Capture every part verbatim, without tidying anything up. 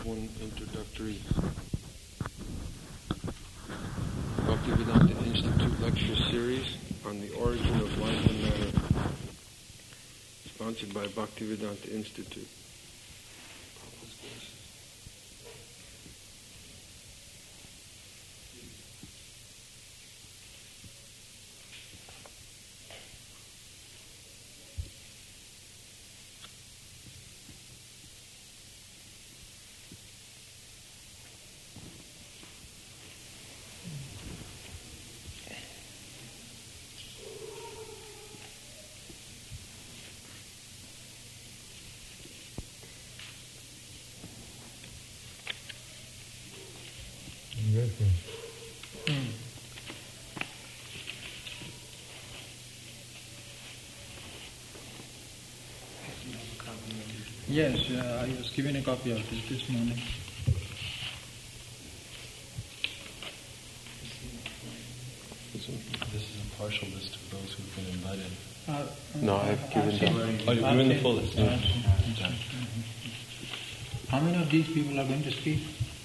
one introductory Bhaktivedanta Institute lecture series on the origin of life and matter, sponsored by Bhaktivedanta Institute. Hmm. Yes, uh, I was given a copy of it this morning. This is a partial list of those who've been invited. Uh, No, I've given them. Oh, you've given the full list. Uh, How many of these people are going to speak?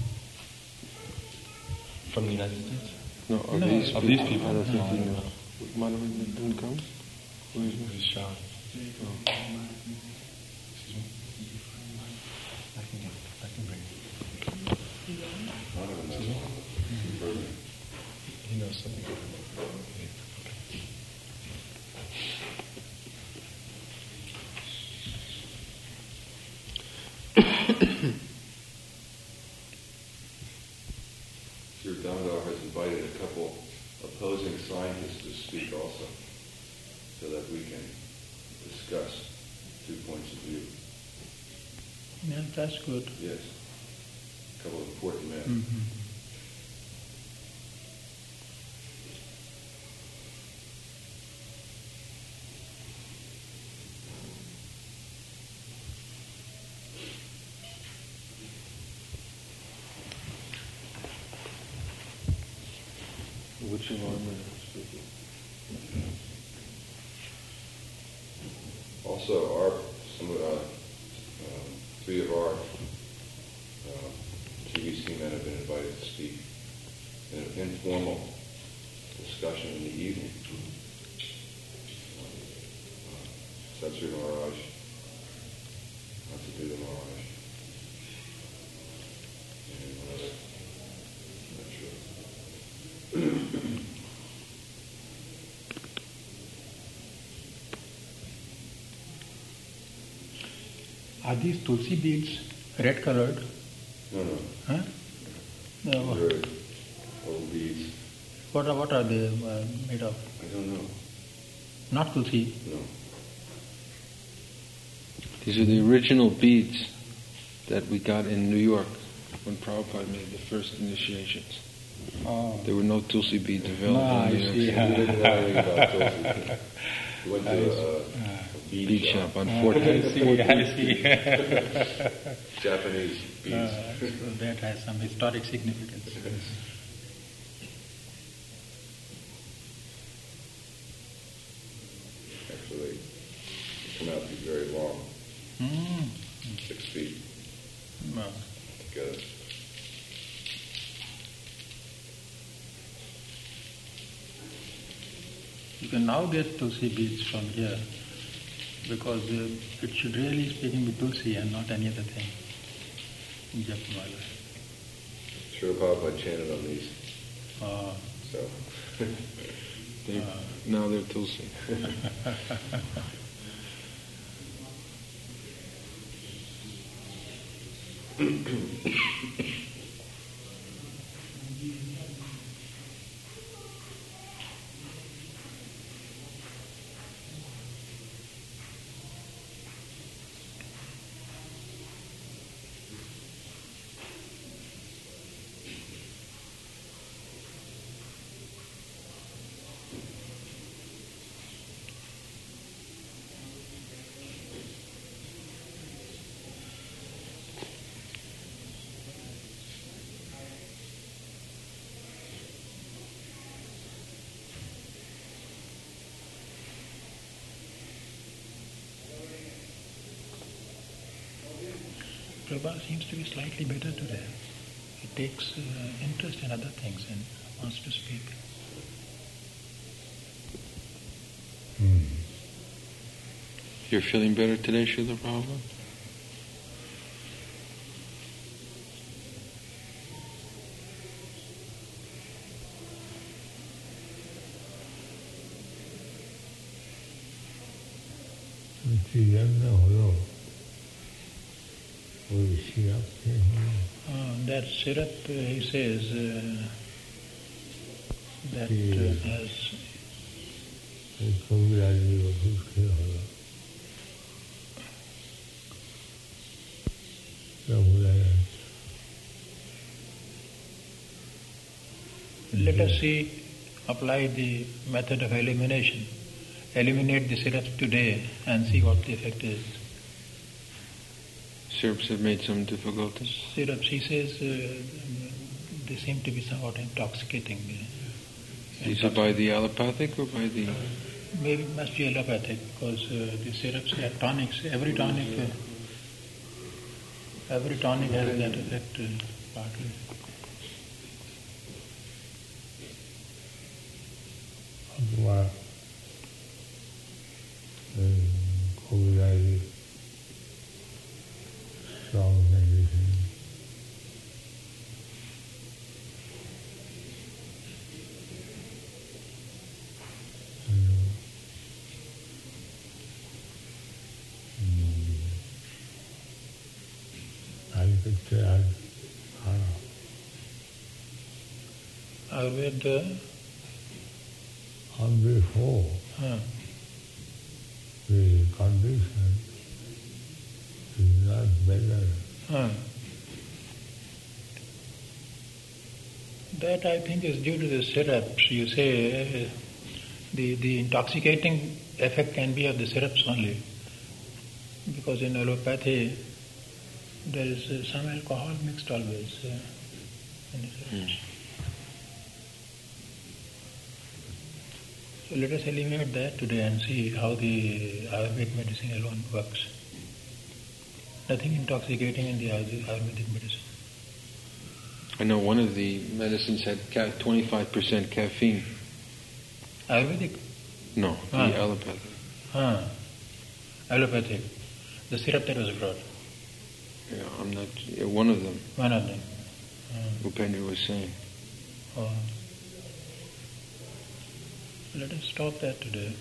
From the United States? No, of No, these of people. these people. I don't think No, you no, know. no. Madhavan didn't come? Who is Who's it? Sean? Oh. Excuse me? I can get I can bring it. Excuse me? He knows something. Sir Damodar has invited a couple opposing scientists to speak also, so that we can discuss two points of view. Yeah, that's good. Yes, a couple of important men. Mm-hmm. Which of our men are speaking? Also, our some of uh, um, three of our uh, G B C men have been invited to speak in an informal discussion in the evening. Uh, Satsuri Maharaj, Matsudev Maharaj, and one other, I'm not sure. Are these tulsi beads red colored? No, no. Huh? No, what, Very old beads. what are, what are they uh, made of? I don't know. Not tulsi. No. These are the original beads that we got in New York when Prabhupada made the first initiations. Oh. There were no Tulsi beads available No, I in New York see. City. We didn't know anything about Tulsi. We went to a, a bead, Bead shop. shop on Uh, fourteenth. I see, I see. Japanese beads. Uh, so that has some historic significance. Actually, they come out to be very long, Mm. six feet Well, together. you can now get tulsi beads from here because uh, it should really speaking be tulsi and not any other thing in Japamala. Srila Prabhupada chanted on these, Uh, so They, now they're Tulsi. Prabhupada seems to be slightly better today. He takes uh, interest in other things and wants to speak. Hmm. You're feeling better today, Srila Prabhupada? Uh, that syrup, uh, he says, uh, that uh, has... Let us see, apply the method of elimination. Eliminate the syrups today and see what the effect is. Syrups have made some difficulties? Syrups, he says, uh, they seem to be somewhat intoxicating. Uh, Is it by the allopathic or by the... Maybe it must be allopathic because uh, the syrups are tonics. Every tonic, uh, every tonic has that effect uh, partly. Wow. COVID strong medicine. Agriculture, Ayurveda. On before Huh. the condition is not better. Huh. That I think is due to the syrups. You say uh, the, the intoxicating effect can be of the syrups only. Because in allopathy there is uh, some alcohol mixed always uh, in the syrups. Hmm. So let us eliminate that today and see how the Ayurvedic medicine alone works. Nothing intoxicating in the Ayurvedic medicine. I know one of the medicines had twenty-five percent caffeine. Ayurvedic? No, ah. the allopathic. Ah, allopathic. The syrup that was brought. Yeah, I'm not. Yeah, one of them. One of them. Ah. Upendra was saying. Oh. Let us stop that today.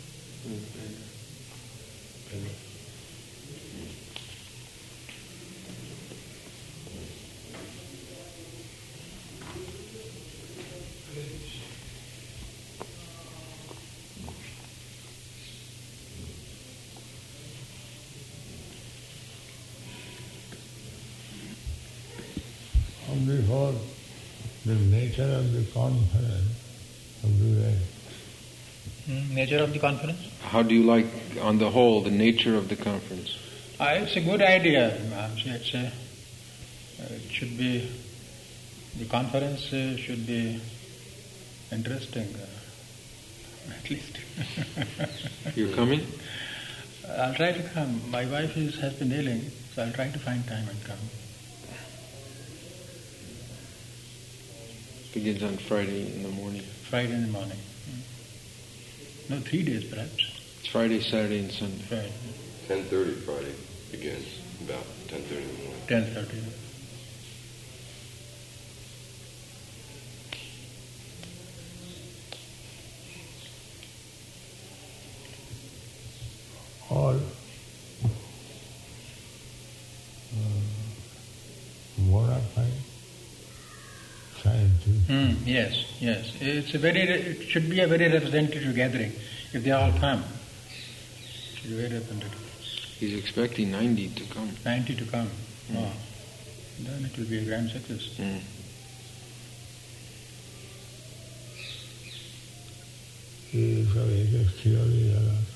Only for the nature of the conference of the way. Mm, nature of the conference? How do you like, on the whole, the nature of the conference? Uh, it's a good idea. It's a, uh, it should be, the conference uh, should be interesting, uh, at least. You're coming? I'll try to come. My wife is, has been ailing, so I'll try to find time and come. Begins on Friday in the morning. Friday in the morning. No, three days perhaps. It's Friday, Saturday, and Sunday. Right. ten thirty Friday begins, about ten thirty in the morning. ten thirty. All uh, bona fide scientists. Mm, yes, yes. It's a very. It should be a very representative gathering. If they all come, it should be very representative. He's expecting ninety to come. Ninety to come. Mm. Oh, then it will be a grand success. Mm. He is of ages theory.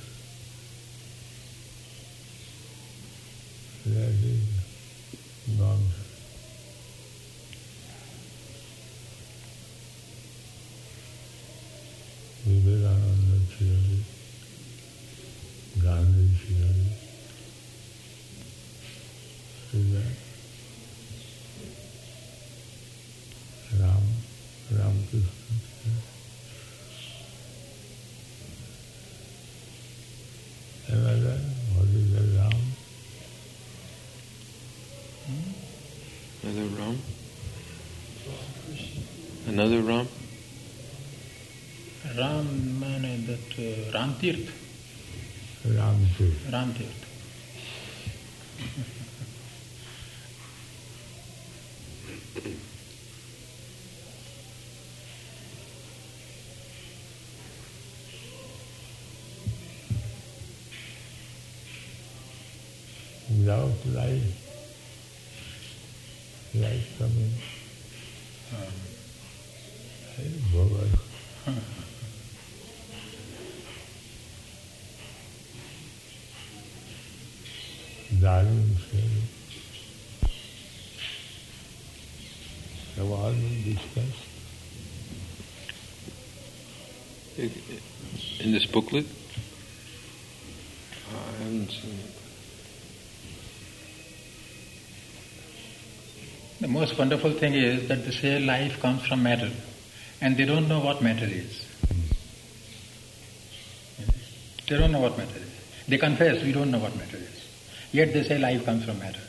That is nonsense. Vivekananda theory, Gandhi theory, is that Another Ram? Another Ram? Ram, man, that uh, Ram Tirth. Ram Tirth. Ram Tirth. Without light, light coming. Hey, Bhagavad. Darling sharing. Have all been discussed. In this booklet? I haven't seen it. The most wonderful thing is that they say life comes from matter, and they don't know what matter is. They don't know what matter is. They confess, we don't know what matter is. Yet they say life comes from matter.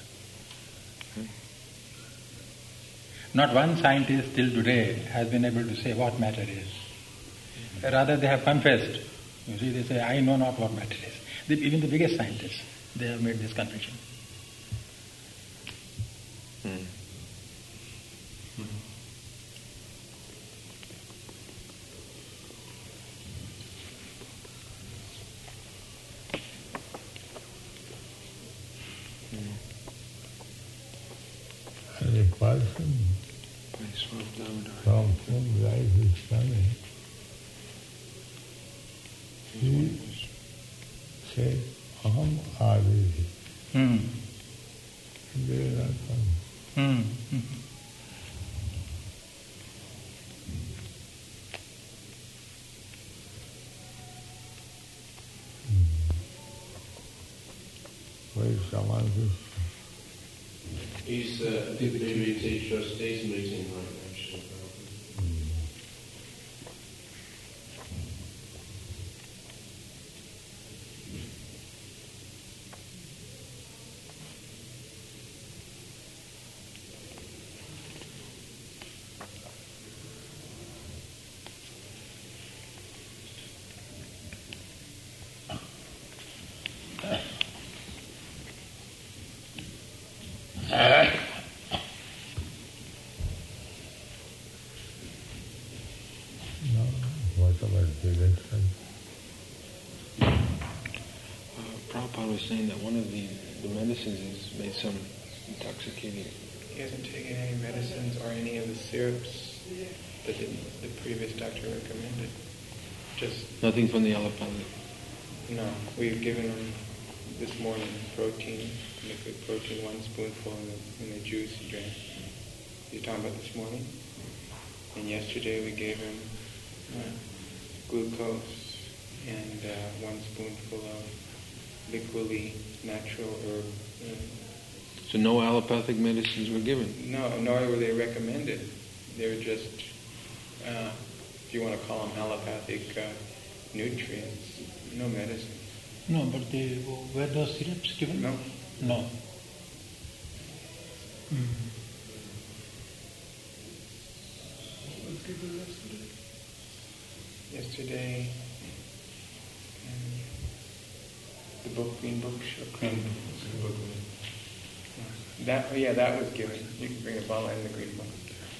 Not one scientist till today has been able to say what matter is. Rather, they have confessed. You see, they say, I know not what matter is. They, even the biggest scientists, they have made this confession. Hmm. And a person from whom life is coming, he said, Aham Adi. Hmm. They are not coming. Hmm. Hmm. Where is Samadhi? He's uh, the D V T trustees meeting right now, actually. No, what about direction? Uh, Prabhupada was saying that one of the, the medicines is made some intoxicating. He hasn't taken any medicines or any of the syrups that the, the previous doctor recommended. Just, Nothing from the allopathic. no, we've given him this morning protein, liquid protein, one spoonful in the, in the juice he drank. You're talking about this morning? And yesterday we gave him uh, glucose and uh, one spoonful of liquidy natural herb. Uh, So no allopathic medicines were given. No, nor were they recommended. They were just, uh, if you want to call them allopathic uh, nutrients, no medicine. No, but they, were those syrups given? No. No. Mm. Yesterday, um, the book, Green Book, show. Green Book. That, oh yeah, that was given. You can bring a bottle and the Green Book.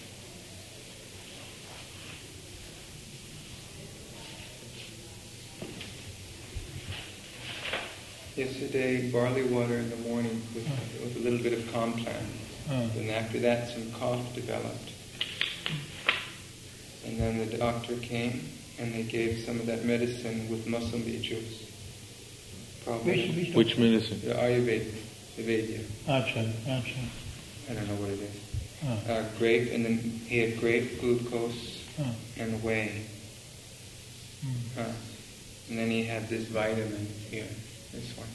Yesterday, barley water in the morning with, with a little bit of Complan. Oh. And after that, some cough developed. And then the doctor came and they gave some of that medicine with Mosambi juice. Probably Which, which, Which medicine? the Ayurveda, the Vedya. Acha, acha. I don't know what it is. Ah. Uh, grape, and then he had grape, glucose, Ah. and whey. Mm. Uh, and then he had this vitamin here, this one.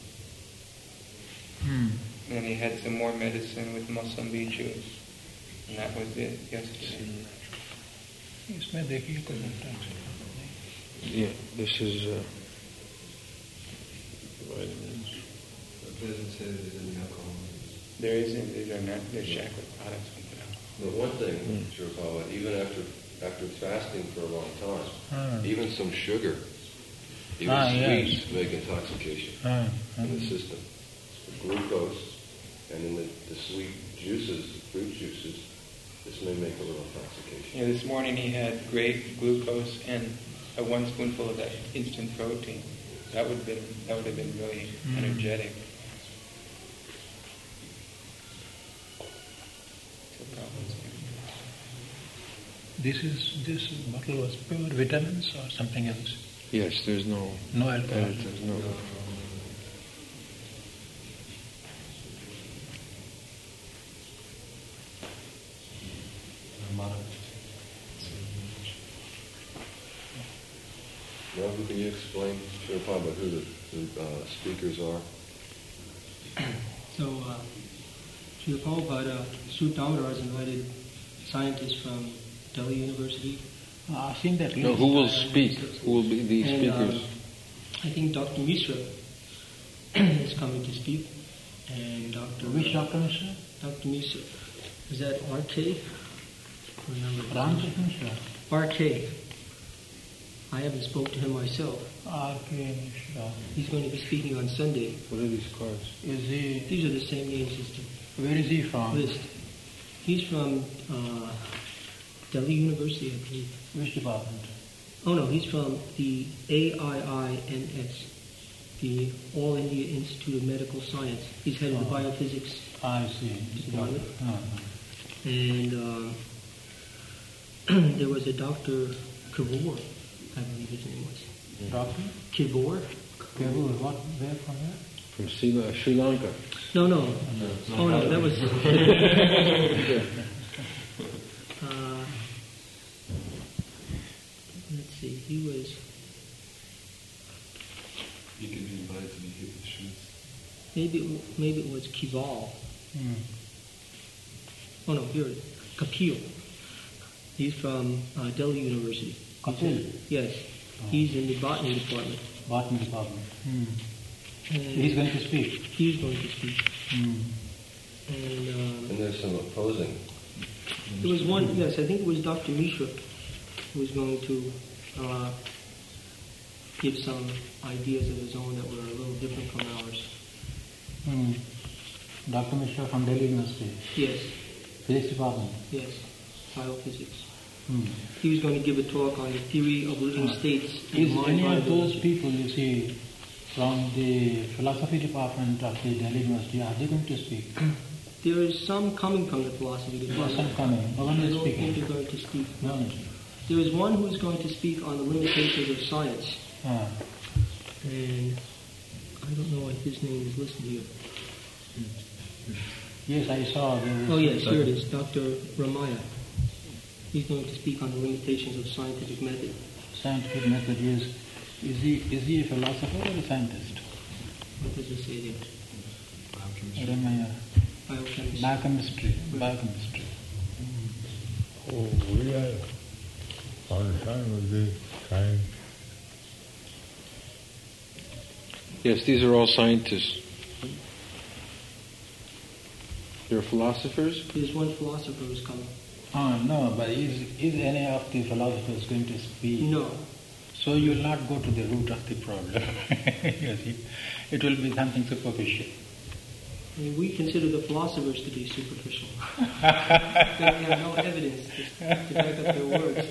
Mm. And then he had some more medicine with Mosambi juice. And that was it yesterday. इसमें देखिए कोई घंटा Yeah, this is uh, vitamins. It doesn't say that there's any alcohol. There isn't. These are not. They're shackled products. But one thing, Sri Prabhupada, even after after fasting for a long time, Mm. even some sugar, even Ah, sweets yes. make intoxication Mm. in the Mm. system. The glucose and in the, the sweet juices, the fruit juices, this may make a little intoxication. Yeah, this morning he had grape, glucose, and a one spoonful of that instant protein. That would have been that would have been really Mm. energetic. So problems. This is this bottle was pure vitamins or something else? Yes, there's no No alcohol. additives, no. Raghu, can you explain, Sri Prabhupada, who the, the uh, speakers are? So, uh, Srila Prabhupada, Sut Damodar has invited scientists from Delhi University. Uh, I've seen that. No, list. who will speak? Who will be the And, um, speakers? I think Doctor Mishra is coming to speak. And Doctor Which Doctor Mishra? Doctor Mishra. Is that R K? Remember? Ramkrishna Mishra. R K. I haven't spoke to him myself. R K Mishra. He's going to be speaking on Sunday. What are these cards? Is he? These are the same names as the Where is he from? list. He's from uh, Delhi University, I believe. Which department? Oh no, he's from the A I I N S, the All India Institute of Medical Science. He's head of the Oh. biophysics, I see. Department. Uh-huh. and um, there was a Doctor Kivor, I believe his name was. Doctor? Kivor? Kevur, what? Where from where? From Sri, Sri Lanka. No, no. Oh no, that was. uh, let's see, he was. You can be invited to be here with the shoots. Maybe it, maybe it was Kival. Hmm. Oh no, here it is. Kapil. He's from uh, Delhi University. Kapil? Yes. He's in the botany department. Botany department. Hmm. And He's going to speak. he's going to speak. Hmm. And um, And there's some opposing. there was one, yes, I think it was Doctor Mishra who was going to uh, give some ideas of his own that were a little different from ours. Hmm. Doctor Mishra from Delhi University. Yes, Physics department. yes, biophysics. Hmm. He was going to give a talk on the theory of living states. and Is mind any body of those relationship. people you see from the philosophy department of the Delhi University, are they going to speak? There is some coming from the philosophy There are department. some coming. No one I is don't think speaking. they're going to speak. No, no. There is one who is going to speak on the limitations of science, Ah. and I don't know if his name is listed here. Yes, I saw. There was Oh yes, here it is, Doctor Ramaya. He's going to speak on the limitations of scientific method. Scientific method is, is he, is he a philosopher or a scientist? What does it say there? Ramaya. Biochemistry. Biochemistry. Biochemistry. Oh, we are concerned with the science. Yes, these are all scientists. They're philosophers? There's one philosopher who's coming. Oh, no, but is, is any of the philosophers going to speak? No. So you will not go to the root of the problem. You see, it will be something superficial. I mean, we consider the philosophers to be superficial. They have no evidence to, to back up their words.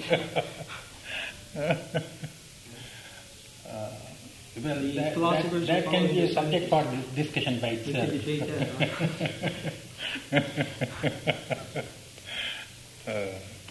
Uh, well, The that, philosophers that, that will can follow be a this subject for dis- discussion by We itself. can debate that, huh? Uh,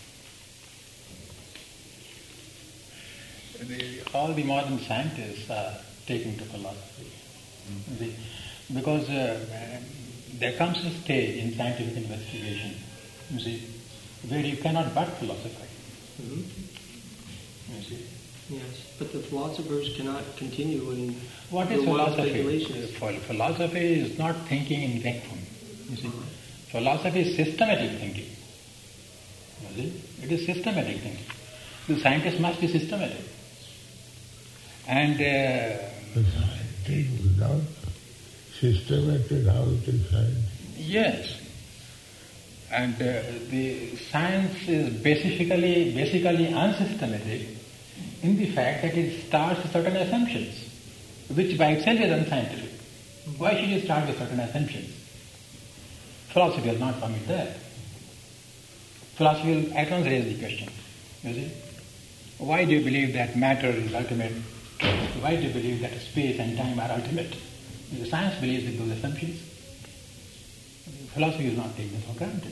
the, all the modern scientists are taking to philosophy. The, because uh, there comes a stage in scientific investigation, you see, where you cannot but philosophize. Mhm. You see. Yes, but the philosophers cannot continue in What is their wild philosophy? speculations. Phil- Philosophy is not thinking in vacuum. You see, philosophy is systematic thinking. You see, it is systematic thinking. The scientist must be systematic. And uh, The scientific without systematic, how it is science? Yes. And uh, the science is basically basically unsystematic in the fact that it starts with certain assumptions, which by itself is unscientific. Why should you start with certain assumptions? Philosophy will not permit that. Philosophy will at once raise the question, you see. Why do you believe that matter is ultimate? Why do you believe that space and time are ultimate? The science believes in those assumptions. Philosophy is not taking this for granted.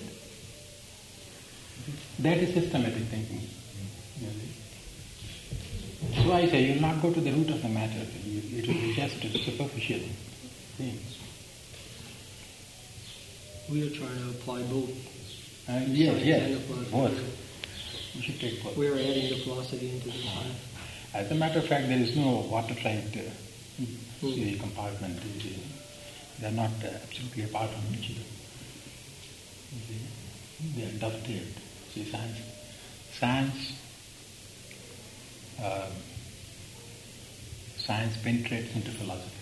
That is systematic thinking. You see. So I say you will not go to the root of the matter. It will be just superficial things. We are trying to apply both. Uh, yes, Science yes, and the philosophy. both. You should take both. We are adding the philosophy into the science. As a matter of fact, there is no watertight uh, the compartment. They are not uh, absolutely apart from each other. They are dovetailed. See, science, science, uh, science penetrates into philosophy.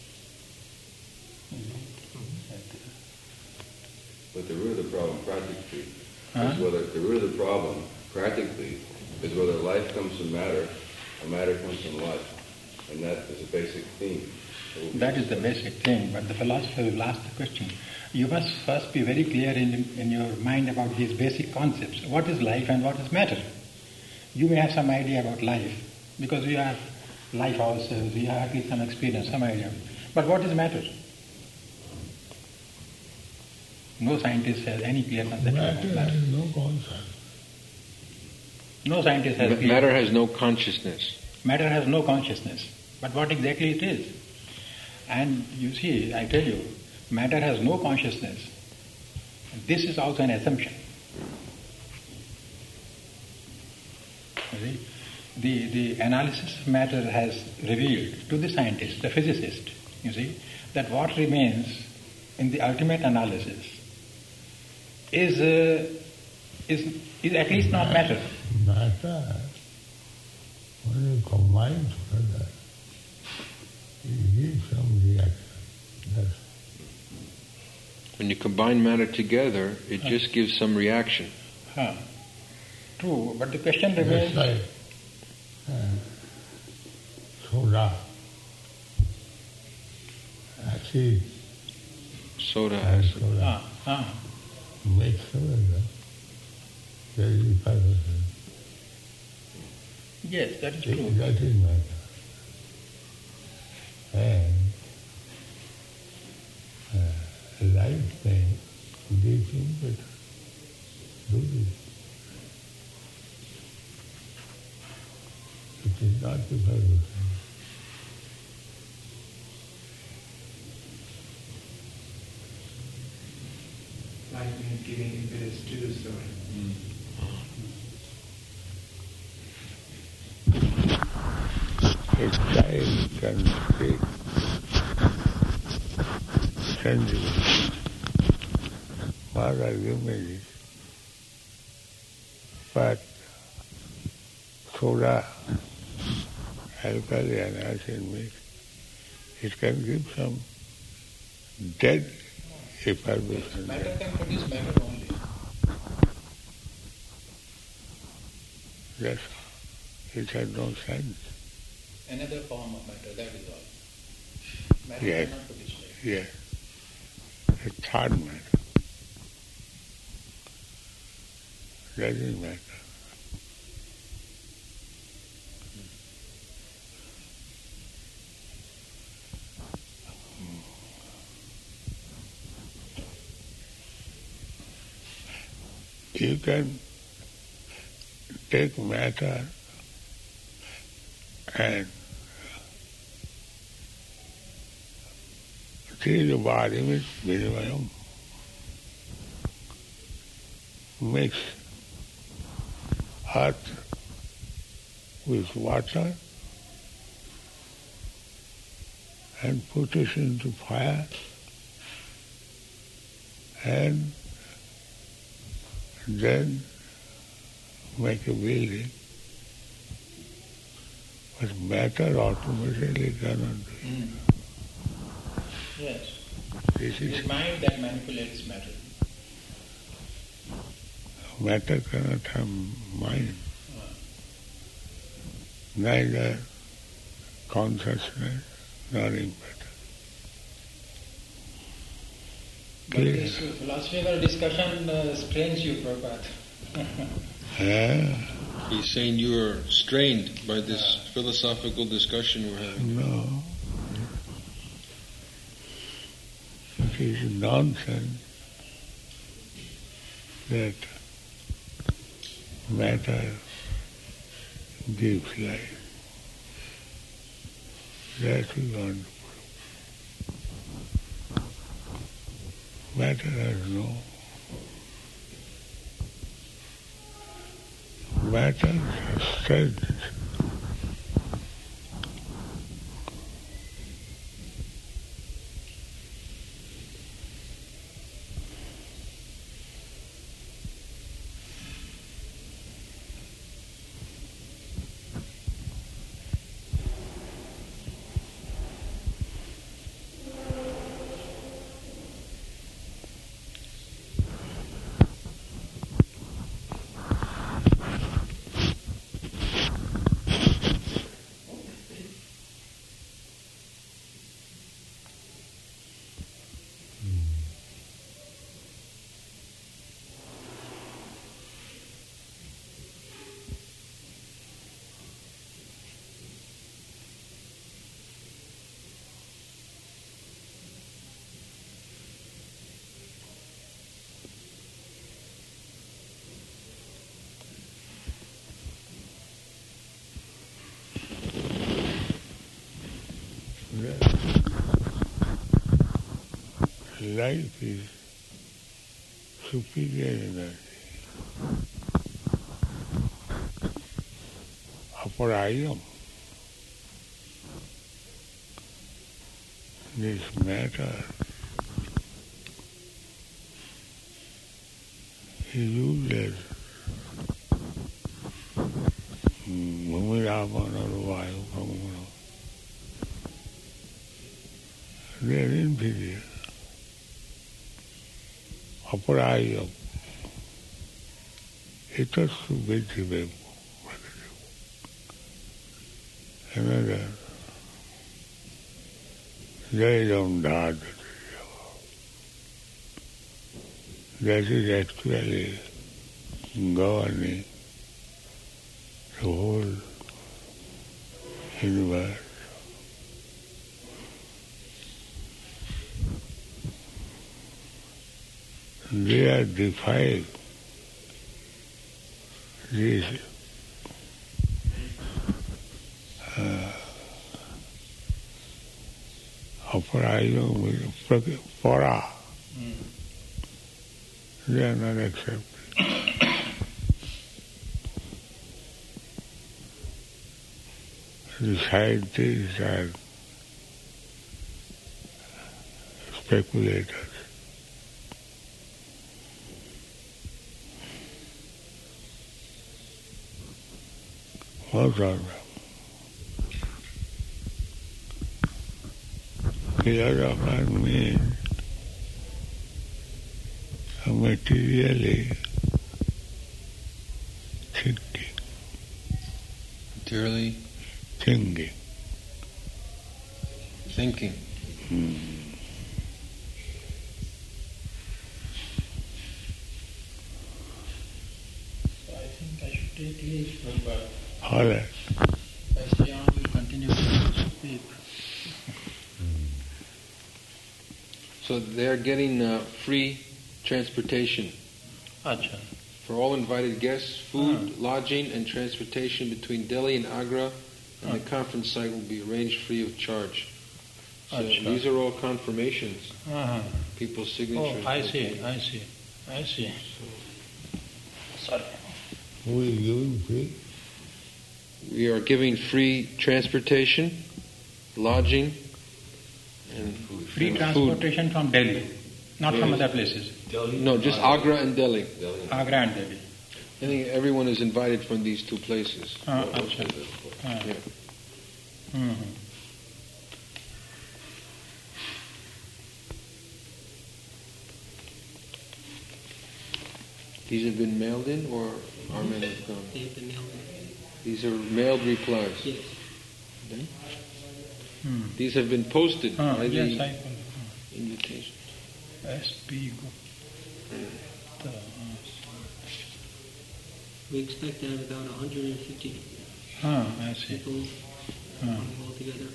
But the root of the problem practically Huh? is whether the root of the problem practically is whether life comes from matter or matter comes from life. And that is a basic theme. That is the basic thing, but the philosopher will ask the question. You must first be very clear in, in your mind about these basic concepts. What is life and what is matter? You may have some idea about life, because we are life ourselves, we have at least some experience, some idea. But what is matter? No scientist has any clear concept Matter about matter. has no concept. No scientist has clear Matter has no consciousness. Matter has no consciousness. But what exactly it is? And you see, I tell you, matter has no consciousness. This is also an assumption. You see? The, the analysis of matter has revealed to the scientist, the physicist, you see, that what remains in the ultimate analysis is, uh, is, is at least not matter. Matter, when you combine together, it gives some reaction. That's When you combine matter together, it Huh. just gives some reaction. Huh. True, but the question Just remains... like uh, soda, acid, Soda and acid. soda Ah, ah. mixed together, there is percent. Yes, that is true. That is matter. And uh, life may give him better. Do this. It is not the person. Life means giving impetus to the story. A child can speak sentences. What are images? But soda, alkali and acid mix, it can give some dead effervescence. Matter can produce matter only. Yes, it has no sense. Another form of matter, that is all. Matter Yes. cannot produce matter. Yes, a third matter. That is matter. You can take matter and see the body with Vinayam. Mix earth with water and put it into fire and then make a building. But matter automatically cannot do it. Yes. This It is is mind that manipulates matter. matter cannot have mind. Neither consciousness nor impetus. But this philosophical discussion uh, strains you, Prabhupada. Yeah? He's saying you are strained by this philosophical discussion we're having. No. It is nonsense that matter gives life. That we want to prove. Matter has no. Matter has strength. Life is superior energy. Aparayam. This matter is useless. Bhumirapana or Vayu Kamuna. They are inferior. Aparayam. Etastu Vedjivevu. Another. They don't dad. That is actually governing the whole universe. They are defying this uh, Aparayam with para. Mm. They are not accepted. The scientists are speculators. Most of them. Philosopher means materially thinking. Materially thinking. Thinking. Hmm. So I think I should take leave from Baba. All right. As John will continue to speak. So they are getting uh, free transportation. Achha. For all invited guests, food, Ah. lodging, and transportation between Delhi and Agra, and Ah. the conference site will be arranged free of charge. So Achha. these are all confirmations, Uh-huh. people's Oh, signatures. I see, I see, I see. Sorry. Who is giving free? We are giving free transportation, lodging, and Free and transportation from Delhi, not from Yes. other places. food. No, just Agra and Delhi. Agra and Delhi. I think everyone is invited from these two places. Uh, achha. Uh, Yeah. mhm. These have been mailed in, or our men have gone? They have been mailed in. These are mailed replies. Yes. Then? Hmm. These have been posted Ah, by yes, the I will. invitation. S P Gupta. We expect to have about one hundred fifty Ah, I see. people Ah. all together.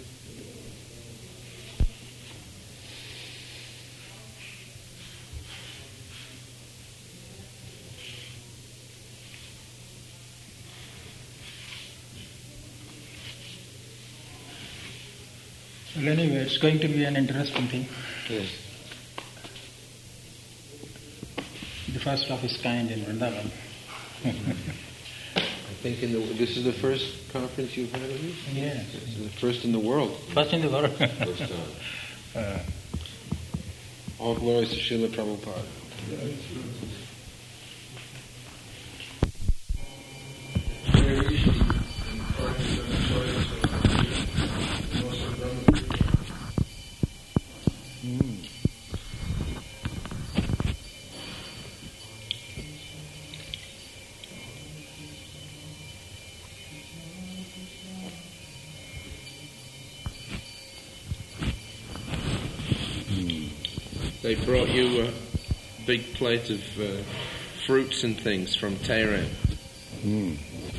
Well, anyway, it's going to be an interesting thing. Yes. The first of its kind in Vrindavan. I think in the, this is the first conference you've had of this? Yes. It's the first in the world. First in the world. First time. uh, All glories to Srila Prabhupada. They brought you a big plate of uh, fruits and things from Tehran. Mm.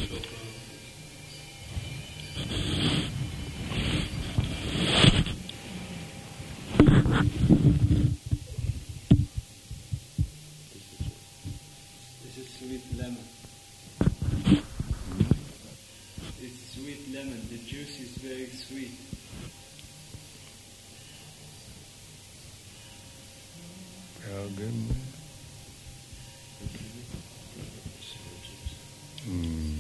This is sweet lemon. It's sweet lemon. The juice is very sweet. Mm.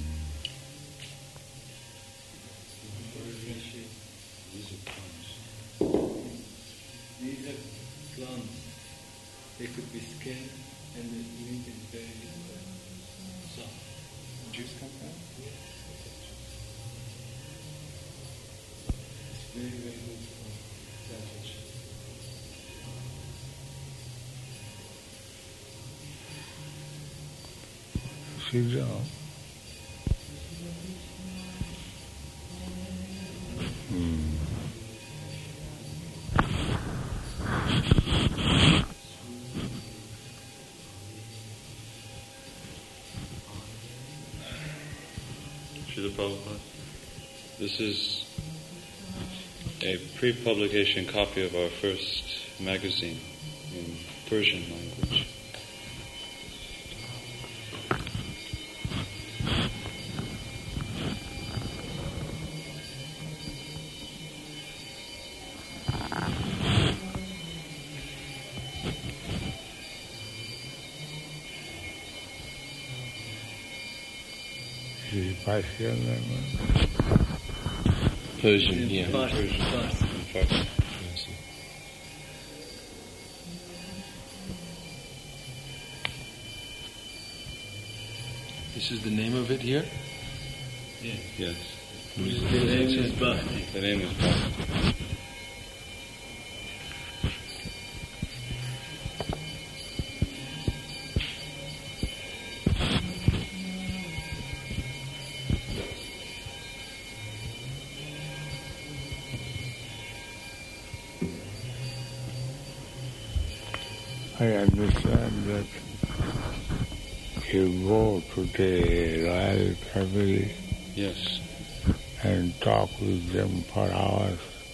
These are plums. They could be skinned, and the meat is very soft. Juice comes out? It's very, very good for digestion. Sit down. Mm. Srila Prabhupada, this is a pre-publication copy of our first magazine in Persian language. The Persian language. Persian, yeah. Farsi, Persian. Farsi. In Farsi. This is the name of it here? Yes. Yes. The name is Bhakti. The name is Bhakti. I understand that you go to the royal family Yes. and talk with them for hours.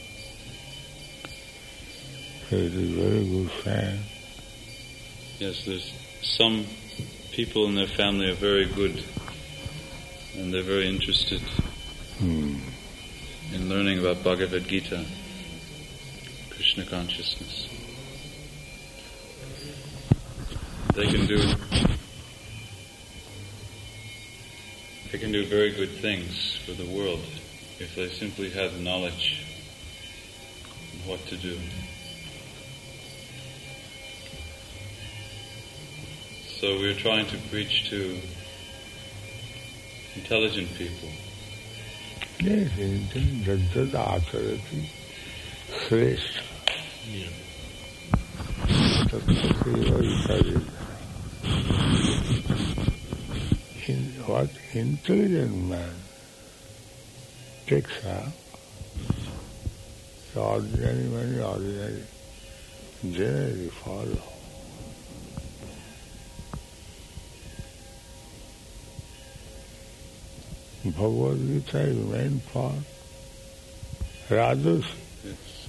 So it is very good sign. Yes, there's some people in their family are very good and they're very interested Hmm. in learning about Bhagavad Gita, Krishna consciousness. They can do they can do very good things for the world if they simply have knowledge of what to do. So we're trying to preach to intelligent people. Yes, indeed, Jajjada Acharati Shrestha. Tattva Seva Viparita. what intelligent man takes up, the ordinary man, ordinary, generally follow. Bhagavad Gita is meant for Rajas, Yes.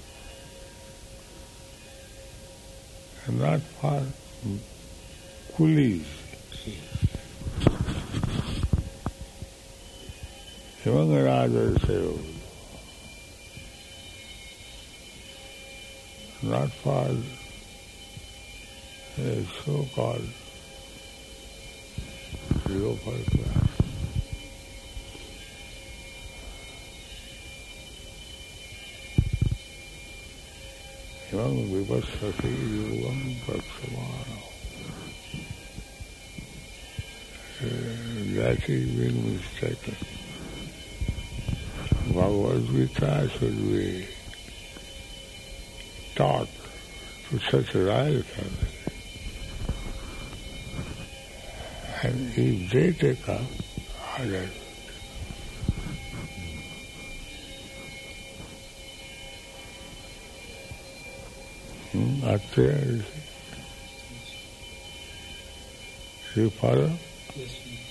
and not for coolies. Among Rajas, not for a so-called local class. Among Vipassati Yogam Pratsamana. That is being mistaken. Bhagavad Gita should be taught to such a royal family. And if they take up others, hmm, are there, you see? Do you follow? Yes,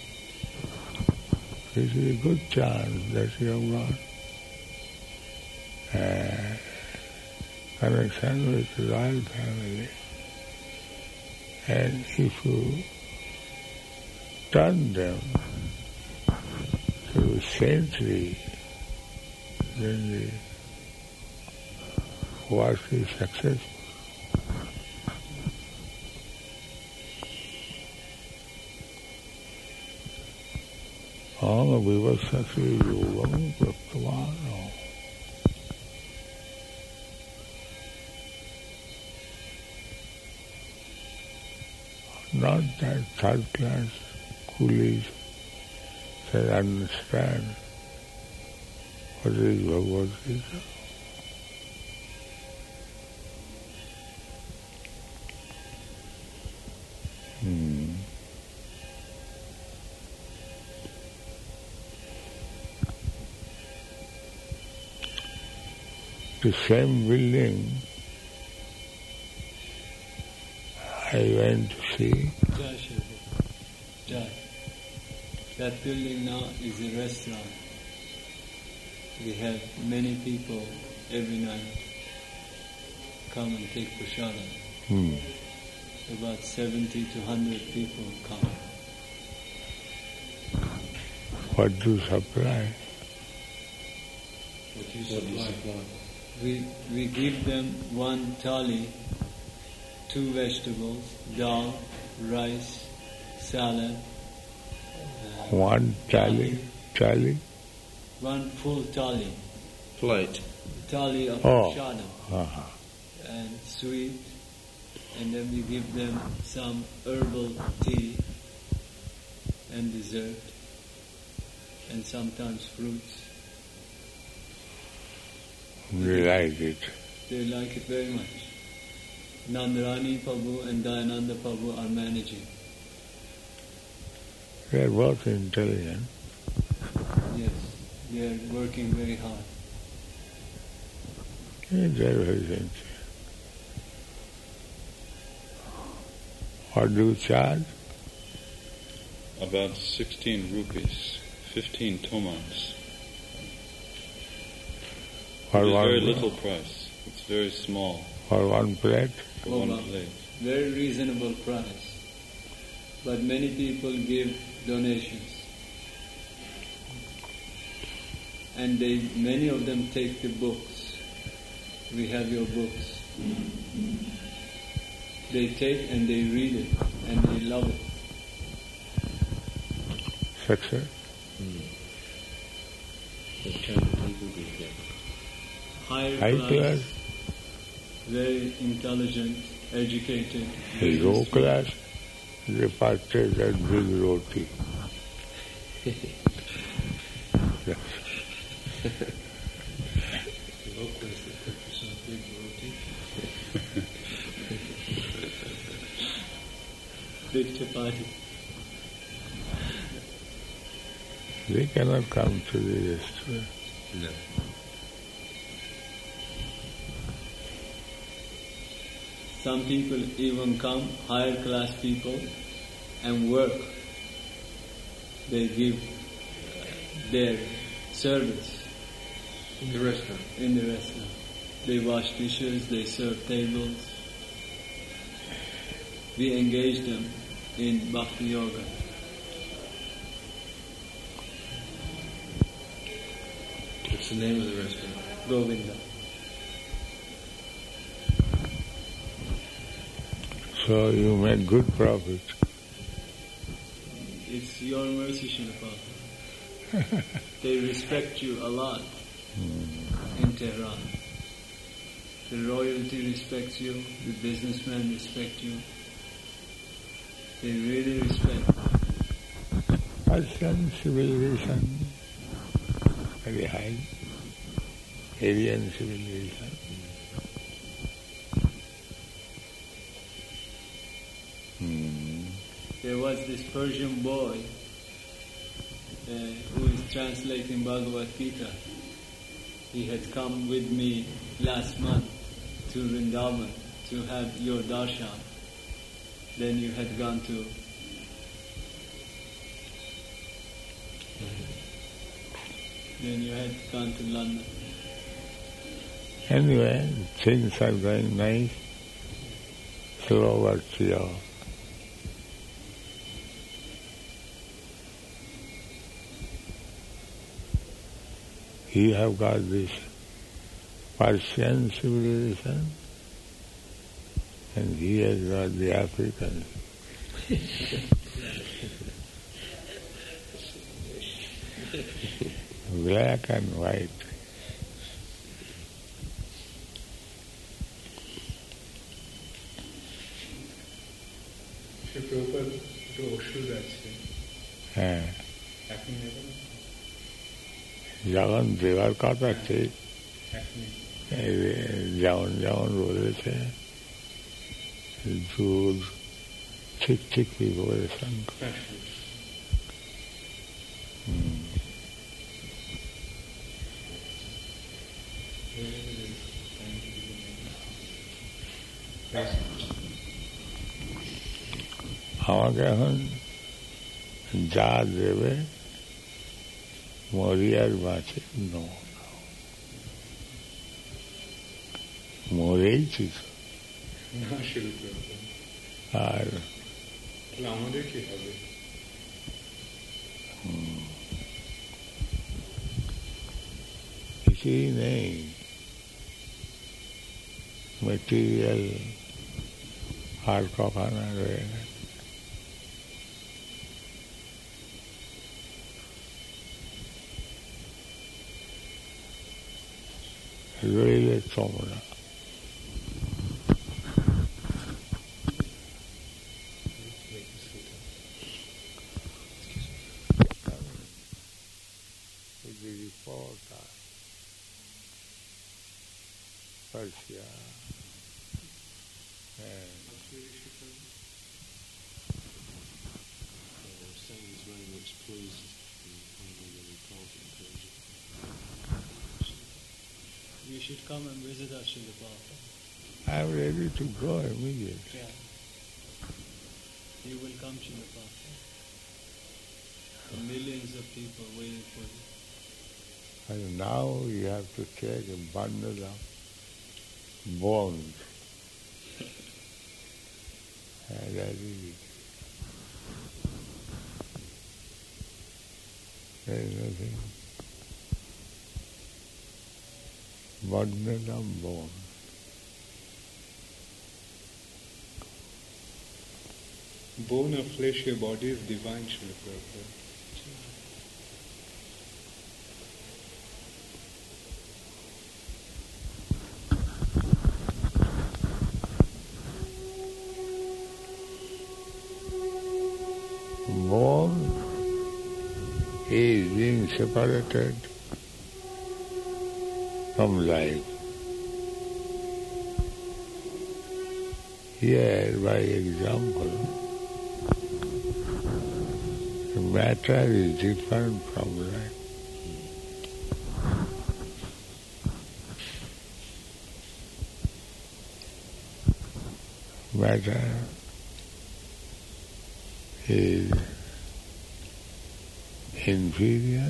This is a good chance that you have got a connection with the royal family. And if you turn them to saintly, then the work is successful. All Vipassati Yogam Prattamana. Not that third class coolies can understand what is Bhagavad Gita. Hmm. The same building I went to see. Josh, Josh, that building now is a restaurant. We have many people every night come and take prasadam. Hmm. About seventy to one hundred people come. What do you supply? What do you supply? We, we give them one thali, two vegetables, dal, rice, salad. Uh, One thali, thali. One full thali. Plate. Thali of Oh. prasadam. Uh-huh. And sweet. And then we give them some herbal tea and dessert. And sometimes fruits. We like it. They like it very much. Nandarani Prabhu and Dayananda Prabhu are managing. They are both intelligent. Yes, they are working very hard. Yeah, they are very sincere. What do you charge? About sixteen rupees, fifteen tomans. For It's one very plate? little price. It's very small For one plate? for Oh, one wow. plate. Very reasonable price. But many people give donations. And they, many of them take the books. We have your books. They take and they read it and they love it. Success? Higher High class, class? very intelligent, educated. The very low sweet. class, they purchase that big roti. Yes. Big chapati. They cannot come to the restaurant. No. Some people even come, higher class people, and work. They give their service In the restaurant. in the restaurant. They wash dishes, they serve tables. We engage them in Bhakti Yoga. What's the name of the restaurant? Govinda. So you make good profit. It's your mercy, Srila. They respect you a lot in Tehran. The royalty respects you, the businessmen respect you. They really respect. Persian civilization, very high. Aryan civilization. Hmm. There was this Persian boy uh, who is translating Bhagavad Gita. He had come with me last month to Vrindavan to have your darshan. Then you had gone to then you had gone to London. Anyway, things are going nice, slow but sure. You have got this Persian civilization, and he has got the African. Black and white. হ্যাঁ যখন দেওয়ার কথা ঠিক যেমন যেমন বলেছে দুধ ঠিক ঠিকই বলেছেন আমাকে এখন যা দেবে মরিয়ার বাঁচে মরেইছি আর আমাদের কি হবে কিছুই নেই মেটেরিয়াল আর কখনো রয়ে গেছে রইলে তোমরা the report of Persia and You should come and visit us in the park. I am ready to go immediately. Yeah. You will come to the park. Millions of people waiting for you. And now you have to take a bundle of bones. And that is it. There is nothing. Bundle of bones. Bone of flesh, your body is divine, Srila Prabhupada. Bone is being separated from life. Here, by example, a matter is different from life. Matter is inferior,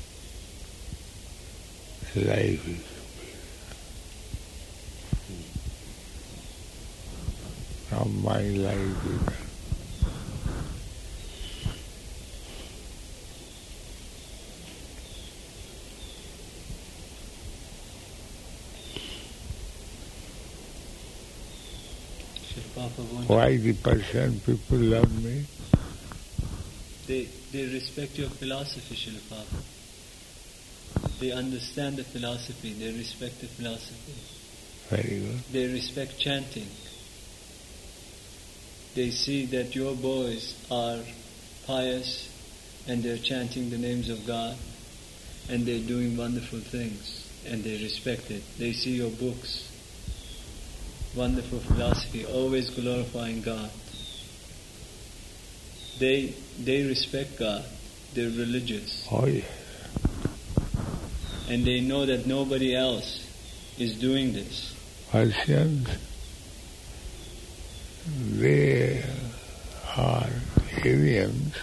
life is superior. Now my life is why the Persian people love me? They, they respect your philosophy, Srila Prabhupada. They understand the philosophy, they respect the philosophy. Very good. They respect chanting. They see that your boys are pious and they're chanting the names of God and they're doing wonderful things and they respect it. They see your books, wonderful philosophy, always glorifying God. They they respect God. They're religious. Oh, yes. And they know that nobody else is doing this. Persians, they are aliens.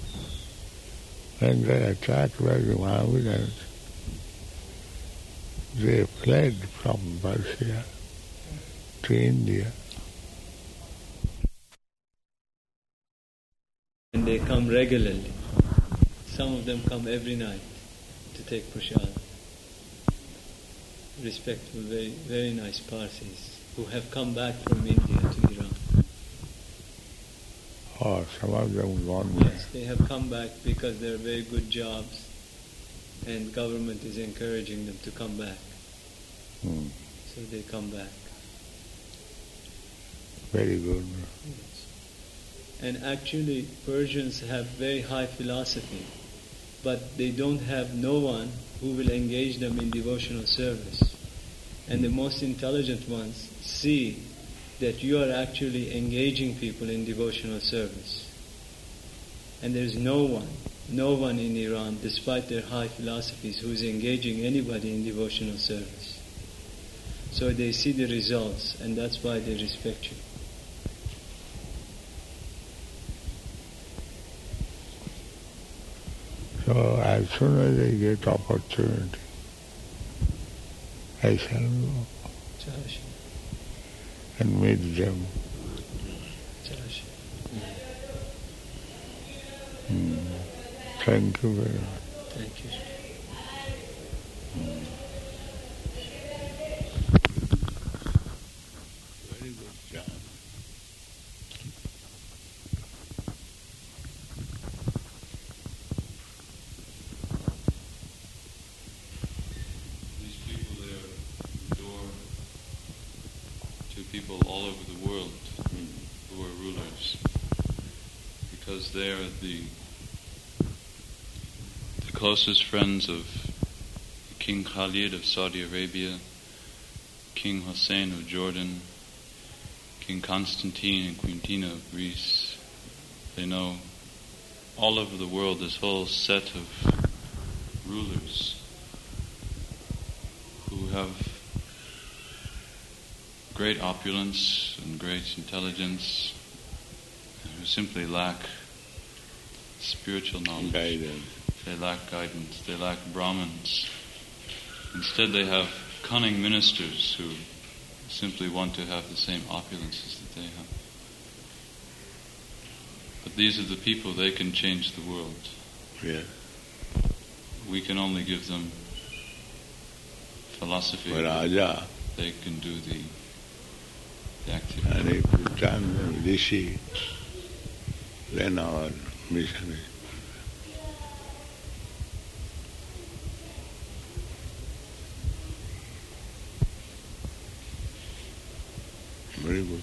When they attacked by the Mohammedans, they fled from Persia to India. And they come regularly. Some of them come every night to take prasad. Respectful, very very nice Parsis who have come back from India to Iran. Oh, some of them gone Yes, there. they have come back because they're very good jobs and government is encouraging them to come back. Hmm. So they come back. Very good. Yes. And actually Persians have very high philosophy, but they don't have no one who will engage them in devotional service. And the most intelligent ones see that you are actually engaging people in devotional service. And there's no one, no one in Iran, despite their high philosophies, who is engaging anybody in devotional service. So they see the results, and that's why they respect you. So as soon as I get opportunity, I shall go and meet them. Hmm. Thank you very much. Thank you. Very good job. These people, they are adored to people all over the world who are rulers, because they are the the closest friends of King Khalid of Saudi Arabia, King Hussein of Jordan, King Constantine and Queen Tina of Greece. They know all over the world this whole set of rulers who have great opulence and great intelligence, and who simply lack spiritual knowledge. Guidance. They lack guidance. They lack Brahmins. Instead, they have cunning ministers who simply want to have the same opulences that they have. But these are the people, they can change the world. Yeah. We can only give them philosophy. Raja. They can do the, the activity. And if you turn them Rishi, then our mission is. Very good.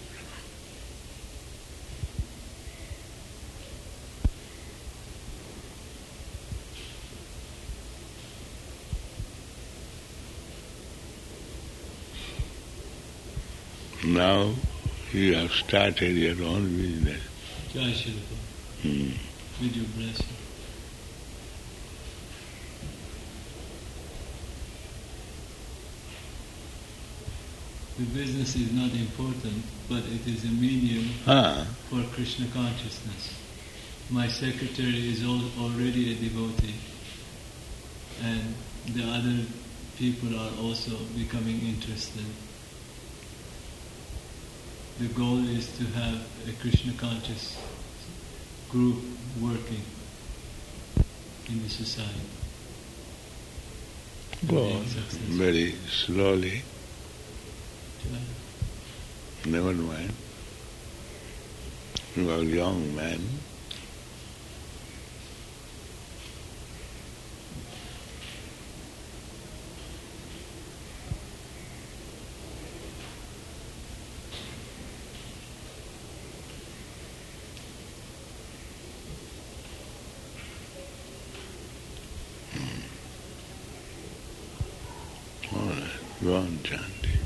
Now you have started your own business. Jai Shri Prabhupada. Hmm. With your blessing. The business is not important, but it is a medium Ah. for Krishna consciousness. My secretary is al- already a devotee, and the other people are also becoming interested. The goal is to have a Krishna conscious group working in the society. Go Being on, successful. very slowly. Never mind. You are a young man. All right, go on, Chanti.